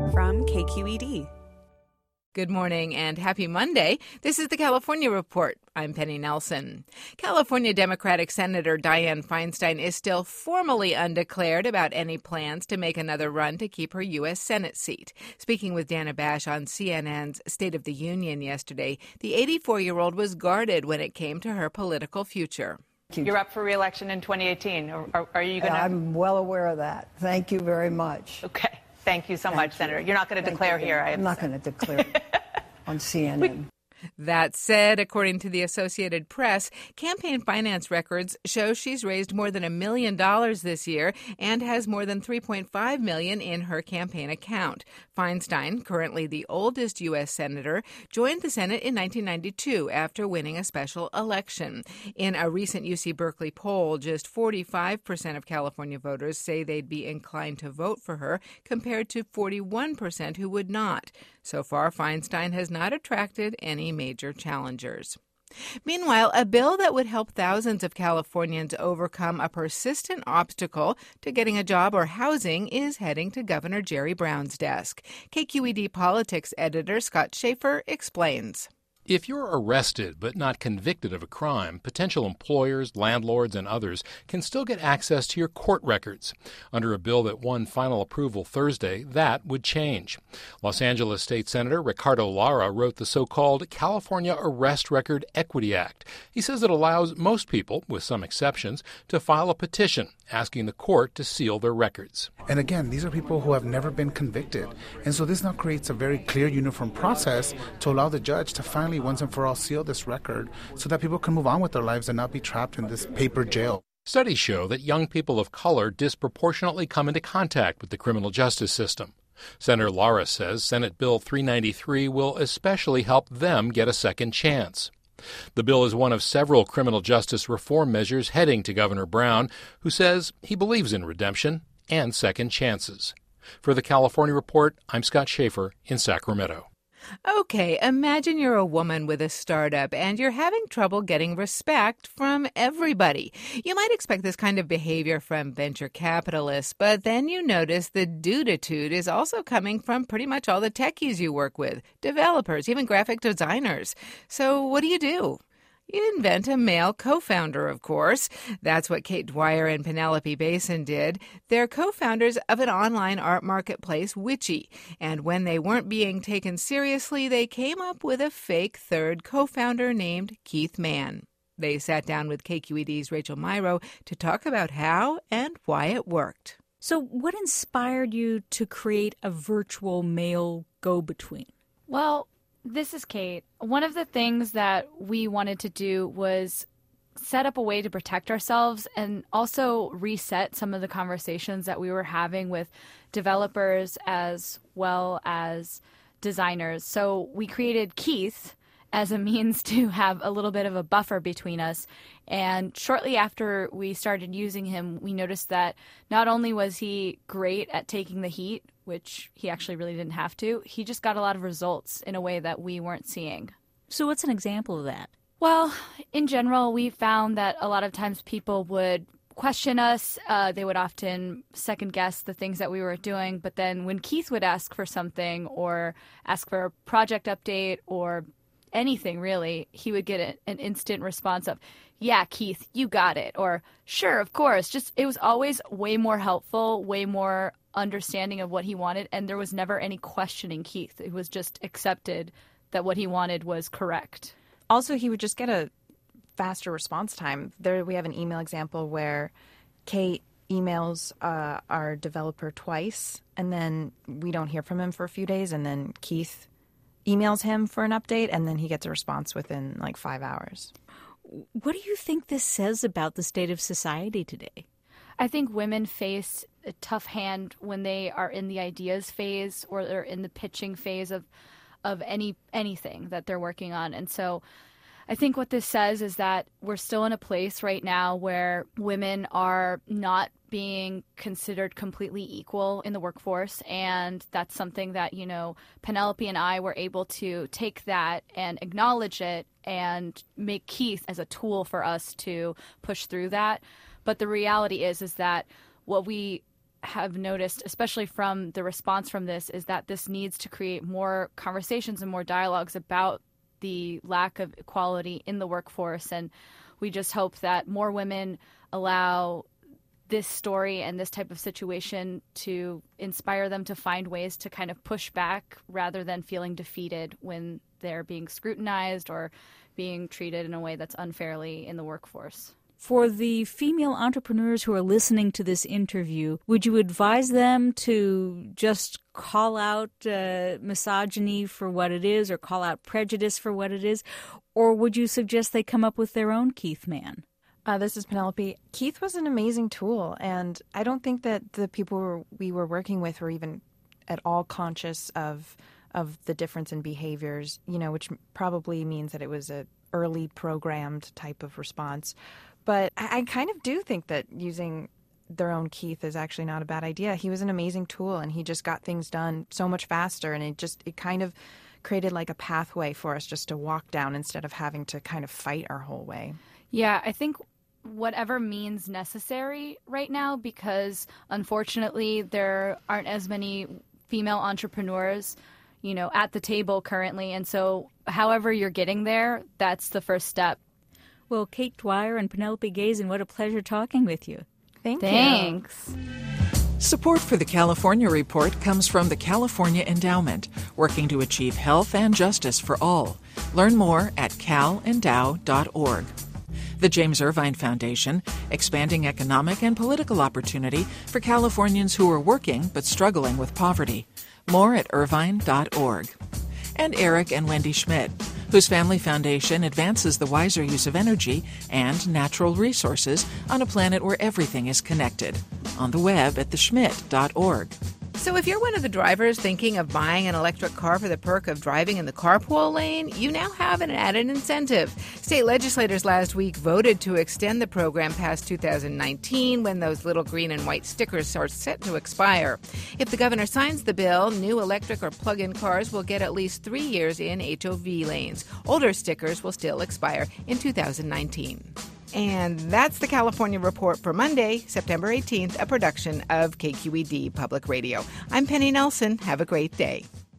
from KQED. Good morning and happy Monday. This is the California Report. I'm Penny Nelson. California Democratic Senator Dianne Feinstein is still formally undeclared about any plans to make another run to keep her U.S. Senate seat. Speaking with Dana Bash on CNN's State of the Union yesterday, the 84-year-old was guarded when it came to her political future. You're up for re-election in 2018. Are you going to? I'm well aware of that. Thank you very much. Okay. Thank you so much, Senator. You're not going to declare here, I'm not going to declare on CNN. That said, according to the Associated Press, campaign finance records show she's raised more than $1 million this year and has more than $3.5 million in her campaign account. Feinstein, currently the oldest U.S. senator, joined the Senate in 1992 after winning a special election. In a recent UC Berkeley poll, just 45% of California voters say they'd be inclined to vote for her, compared to 41% who would not. So far, Feinstein has not attracted any major challengers. Meanwhile, a bill that would help thousands of Californians overcome a persistent obstacle to getting a job or housing is heading to Governor Jerry Brown's desk. KQED politics editor Scott Schaefer explains. If you're arrested but not convicted of a crime, potential employers, landlords, and others can still get access to your court records. Under a bill that won final approval Thursday, that would change. Los Angeles State Senator Ricardo Lara wrote the so-called California Arrest Record Equity Act. He says it allows most people, with some exceptions, to file a petition asking the court to seal their records. And again, these are people who have never been convicted. And so this now creates a very clear, uniform process to allow the judge to finally once and for all seal this record so that people can move on with their lives and not be trapped in this paper jail. Studies show that young people of color disproportionately come into contact with the criminal justice system. Senator Lara says Senate Bill 393 will especially help them get a second chance. The bill is one of several criminal justice reform measures heading to Governor Brown, who says he believes in redemption and second chances. For the California Report, I'm Scott Schaefer in Sacramento. Okay, imagine you're a woman with a startup and you're having trouble getting respect from everybody. You might expect this kind of behavior from venture capitalists, but then you notice the dude-attitude is also coming from pretty much all the techies you work with, developers, even graphic designers. So what do? You invent a male co-founder, of course. That's what Kate Dwyer and Penelope Basin did. They're co-founders of an online art marketplace, Witchy. And when they weren't being taken seriously, they came up with a fake third co-founder named Keith Mann. They sat down with KQED's Rachel Myrow to talk about how and why it worked. So what inspired you to create a virtual male go-between? Well, this is Kate. One of the things that we wanted to do was set up a way to protect ourselves and also reset some of the conversations that we were having with developers as well as designers. So we created Keith as a means to have a little bit of a buffer between us. And shortly after we started using him, we noticed that not only was he great at taking the heat, which he actually really didn't have to, he just got a lot of results in a way that we weren't seeing. So what's an example of that? Well, in general, we found that a lot of times people would question us. They would often second guess the things that we were doing. But then when Keith would ask for something or ask for a project update or anything really, he would get an instant response of, yeah, Keith, you got it. Or sure, of course. Just it was always way more helpful, way more understanding of what he wanted. And there was never any questioning Keith. It was just accepted that what he wanted was correct. Also, he would just get a faster response time. There we have an email example where Kate emails our developer twice, and then we don't hear from him for a few days, and then Keith emails him for an update, and then he gets a response within like 5 hours. What do you think this says about the state of society today? I think women face a tough hand when they are in the ideas phase or they're in the pitching phase of anything that they're working on. And so I think what this says is that we're still in a place right now where women are not being considered completely equal in the workforce. And that's something that, you know, Penelope and I were able to take that and acknowledge it and make Keith as a tool for us to push through that. But the reality is that what we have noticed, especially from the response from this, is that this needs to create more conversations and more dialogues about the lack of equality in the workforce. And we just hope that more women allow this story and this type of situation to inspire them to find ways to kind of push back rather than feeling defeated when they're being scrutinized or being treated in a way that's unfairly in the workforce. For the female entrepreneurs who are listening to this interview, would you advise them to just call out misogyny for what it is or call out prejudice for what it is? Or would you suggest they come up with their own Keith Man? This is Penelope. Keith was an amazing tool, and I don't think that the people we were working with were even at all conscious of the difference in behaviors, which probably means that it was an early programmed type of response. But I kind of do think that using their own Keith is actually not a bad idea. He was an amazing tool, and he just got things done so much faster, and it kind of created like a pathway for us just to walk down instead of having to kind of fight our whole way. Yeah, I think whatever means necessary right now, because unfortunately there aren't as many female entrepreneurs, at the table currently. And so however you're getting there, that's the first step. Well, Kate Dwyer and Penelope Gazen, what a pleasure talking with you. Thanks. Support for the California Report comes from the California Endowment, working to achieve health and justice for all. Learn more at calendow.org. The James Irvine Foundation, expanding economic and political opportunity for Californians who are working but struggling with poverty. More at irvine.org. And Eric and Wendy Schmidt, whose family foundation advances the wiser use of energy and natural resources on a planet where everything is connected. On the web at theschmidt.org. So if you're one of the drivers thinking of buying an electric car for the perk of driving in the carpool lane, you now have an added incentive. State legislators last week voted to extend the program past 2019, when those little green and white stickers are set to expire. If the governor signs the bill, new electric or plug-in cars will get at least 3 years in HOV lanes. Older stickers will still expire in 2019. And that's the California Report for Monday, September 18th, a production of KQED Public Radio. I'm Penny Nelson. Have a great day.